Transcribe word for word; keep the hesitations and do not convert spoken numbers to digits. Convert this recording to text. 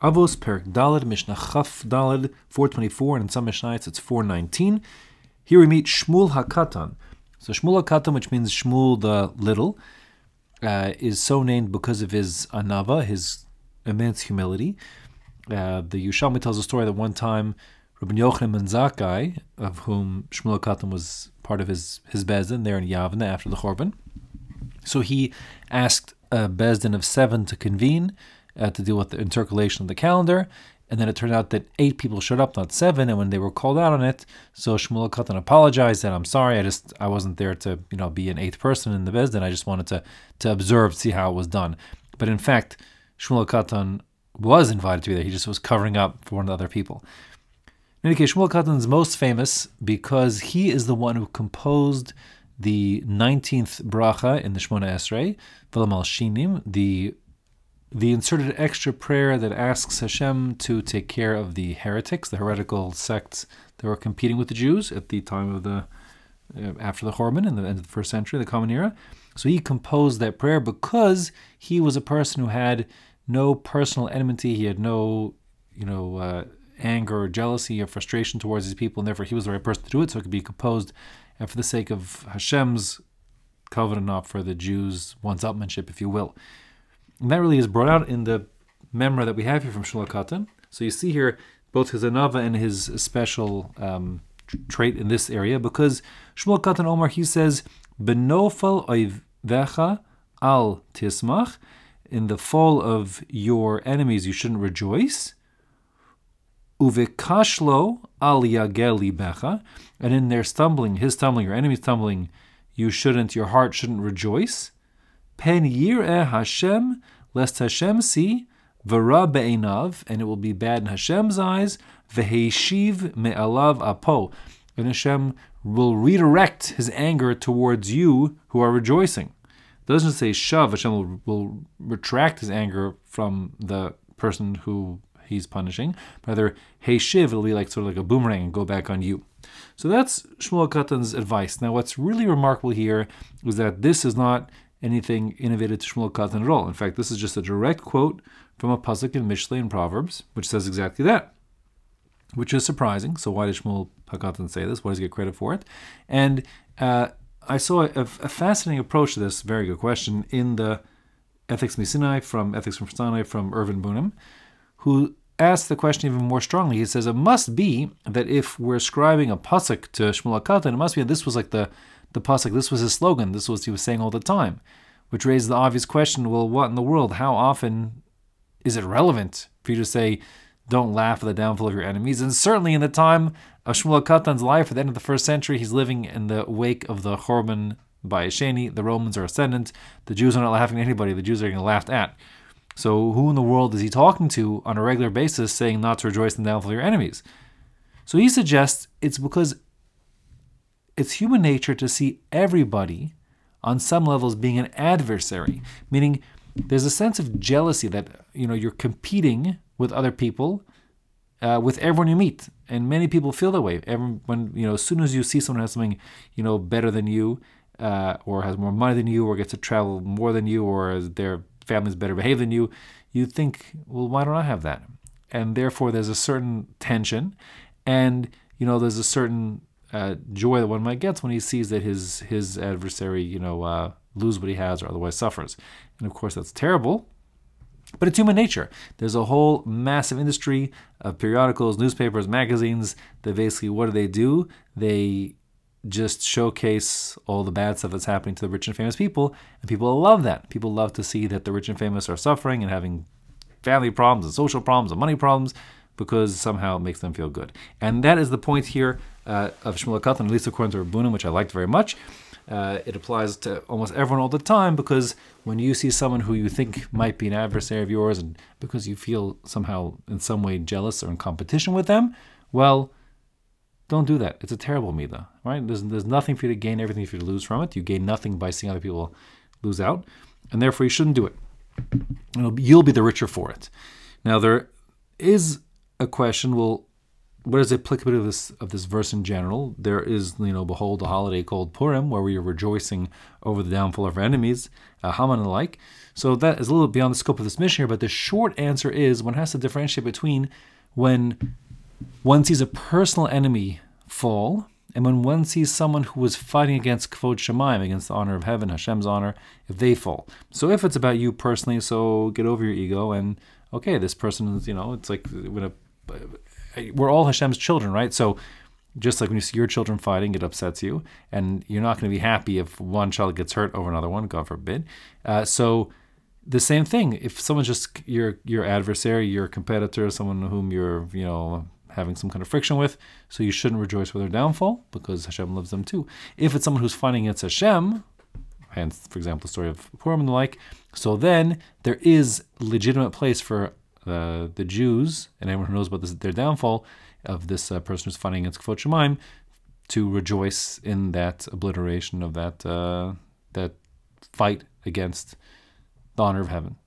Avos, Perik Daled, Mishnah Chaf Daled, four twenty-four, and in some Mishnayos it's four nineteen. Here we meet Shmuel HaKatan. So Shmuel HaKatan, which means Shmuel the Little, uh, is so named because of his anava, his immense humility. Uh, the Yerushalmi tells a story that one time Rabbi Yochanan ben Zakkai, of whom Shmuel HaKatan was part of his, his Bezdin there in Yavne after the Chorban, so he asked a Bezdin of seven to convene uh, to deal with the intercalation of the calendar. And then it turned out that eight people showed up, not seven. And when they were called out on it, so Shmuel HaKatan apologized, said, "I'm sorry, I just I wasn't there to you know be an eighth person in the Bezdin. I just wanted to to observe, see how it was done." But in fact, Shmuel HaKatan was invited to be there. He just was covering up for one of the other people. In any case, Shmuel HaKatan is most famous because he is the one who composed the nineteenth bracha in the Shmona Esrei, V'la Malshinim, the the inserted extra prayer that asks Hashem to take care of the heretics, the heretical sects that were competing with the Jews at the time of the, uh, after the Chorban in the end of the first century, the Common Era. So he composed that prayer because he was a person who had no personal enmity, he had no, you know, uh, anger or jealousy or frustration towards these people, and therefore he was the right person to do it, so it could be composed uh, for the sake of Hashem's covenant, not for the Jews' one-upmanship, if you will. And that really is brought out in the memra that we have here from Shmuel HaKatan. So you see here both his anava and his special um, trait in this area, because Shmuel HaKatan Omar, he says, "Benofal oivvecha al tismach," in the fall of your enemies you shouldn't rejoice. Uvikashlo al yagel libecha, and in their stumbling, his stumbling, your enemy's stumbling, you shouldn't, your heart shouldn't rejoice. Pen yireh Hashem, lest Hashem see, v'ra be'einav, and it will be bad in Hashem's eyes, v'heishiv me'alav apo, and Hashem will redirect his anger towards you who are rejoicing. It doesn't say shav, Hashem will, will retract his anger from the person who he's punishing. Rather, heishiv, it'll be like sort of like a boomerang and go back on you. So that's Shmuel HaKatan's advice. Now, what's really remarkable here is that this is not anything innovated to Shmuel HaKatan at all. In fact, this is just a direct quote from a pasuk in Mishlei in Proverbs, which says exactly that, which is surprising. So why did Shmuel HaKatan say this? Why does he get credit for it? And uh, I saw a, a fascinating approach to this, very good question, in the Ethics Misinai from Ethics from Sinai from Irvin Bunim, who asked the question even more strongly. He says, it must be that if we're ascribing a pasuk to Shmuel HaKatan, it must be that this was like the The pasuk, this was his slogan, this was what he was saying all the time, which raises the obvious question, well, what in the world, how often is it relevant for you to say, don't laugh at the downfall of your enemies? And certainly in the time of Shmuel HaKatan's life, at the end of the first century, he's living in the wake of the Chorban by Sheni, the Romans are ascendant, the Jews are not laughing at anybody, the Jews are getting laughed at. So who in the world is he talking to on a regular basis saying not to rejoice in the downfall of your enemies? So he suggests it's because it's human nature to see everybody on some levels being an adversary, meaning there's a sense of jealousy that, you know, you're competing with other people, uh, with everyone you meet. And many people feel that way. Everyone, you know, as soon as you see someone has something, you know, better than you, uh, or has more money than you, or gets to travel more than you, or their family's better behaved than you, you think, well, why don't I have that? And therefore there's a certain tension, and, you know, there's a certain Uh, joy that one might get when he sees that his his adversary, you know, uh, lose what he has or otherwise suffers. And of course, that's terrible. But it's human nature. There's a whole massive industry of periodicals, newspapers, magazines that basically, what do they do? They just showcase all the bad stuff that's happening to the rich and famous people, and people love that. People love to see that the rich and famous are suffering and having family problems and social problems and money problems, because somehow it makes them feel good. And that is the point here uh, of Shmuel HaKatan, at least according to Rabbunim, which I liked very much. Uh, it applies to almost everyone all the time, because when you see someone who you think might be an adversary of yours, and because you feel somehow in some way jealous or in competition with them, well, don't do that. It's a terrible midah, right? There's, there's nothing for you to gain, everything for you to lose from it. You gain nothing by seeing other people lose out, and therefore you shouldn't do it. It'll be, you'll be the richer for it. Now, there is a question, well, what is the applicability of this of this verse in general? There is, you know, behold, a holiday called Purim, where we are rejoicing over the downfall of our enemies, uh, Haman and the like. So that is a little beyond the scope of this mission here, but the short answer is one has to differentiate between when one sees a personal enemy fall and when one sees someone who was fighting against Kvod Shemaim, against the honor of heaven, Hashem's honor, if they fall. So if it's about you personally, so get over your ego and, okay, this person is, you know, it's like when a we're all Hashem's children, right? So just like when you see your children fighting, it upsets you, and you're not going to be happy if one child gets hurt over another one, God forbid. Uh, so the same thing, if someone's just your your adversary, your competitor, someone whom you're, you know, having some kind of friction with, so you shouldn't rejoice with their downfall because Hashem loves them too. If it's someone who's fighting against Hashem, hence, for example, the story of Purim and the like, so then there is legitimate place for Uh, the Jews and everyone who knows about this, their downfall of this uh, person who's fighting against Kvod Shemaim, to rejoice in that obliteration of that uh, that fight against the honor of heaven.